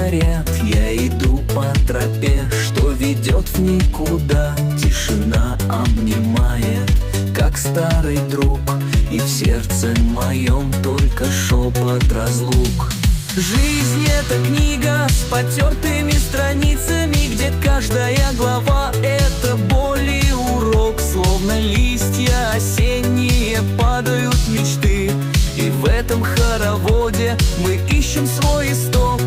горят, я иду по тропе, что ведет в никуда. Тишина обнимает, как старый друг, и в сердце моем только шепот разлук. Жизнь — это книга с потертыми страницами, где каждая глава — это боль и урок. Словно листья осенние падают мечты, и в этом хороводе мы ищем свой исток.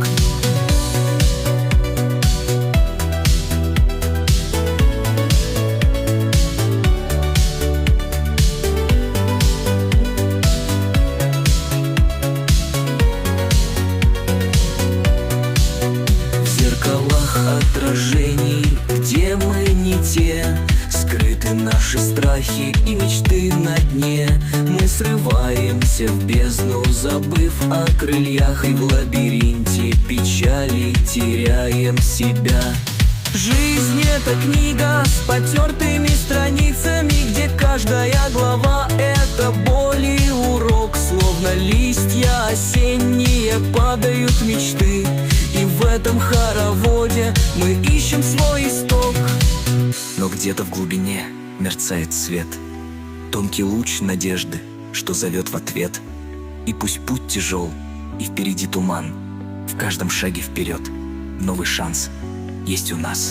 Отражений, где мы не те, скрыты наши страхи и мечты на дне. Мы срываемся в бездну, забыв о крыльях, и в лабиринте печали теряем себя. Жизнь — это книга с потертыми страницами, где каждая глава — это боль и урок. Словно листья осенние падают мечты, и в этом хороводе мы ищем свой исток. Но где-то в глубине мерцает свет, тонкий луч надежды, что зовет в ответ. И пусть путь тяжел, и впереди туман, в каждом шаге вперед новый шанс есть у нас.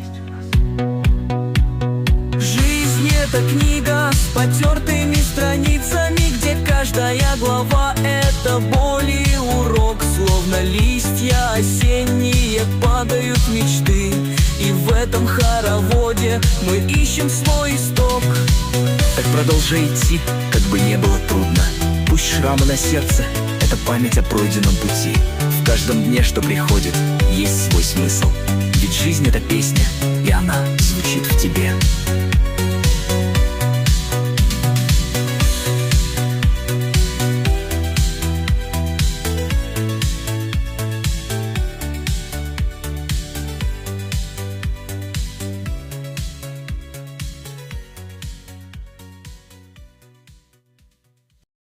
Жизнь — это книга с потертыми страницами, где каждая глава — это боль и урок. Словно листья осенние падают мечты, и в этом хороводе мы ищем свой исток. Так продолжай идти, как бы не было трудно. Пусть шрамы на сердце — это память о пройденном пути. В каждом дне, что приходит, есть свой смысл. Ведь жизнь — это песня, и она звучит в тебе.